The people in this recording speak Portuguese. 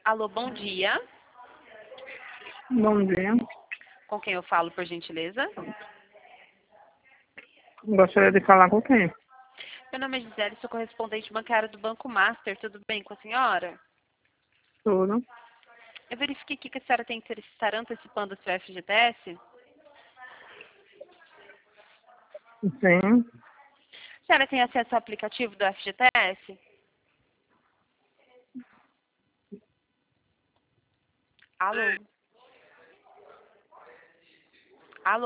Alô, bom dia. Bom dia. Com quem eu falo, por gentileza? Gostaria de falar com quem? Meu nome é Gisele, sou correspondente bancária do Banco Master. Tudo bem com a senhora? Tudo. Eu verifiquei aqui que a senhora estará antecipando o seu FGTS. Sim. A senhora tem acesso ao aplicativo do FGTS? Alô?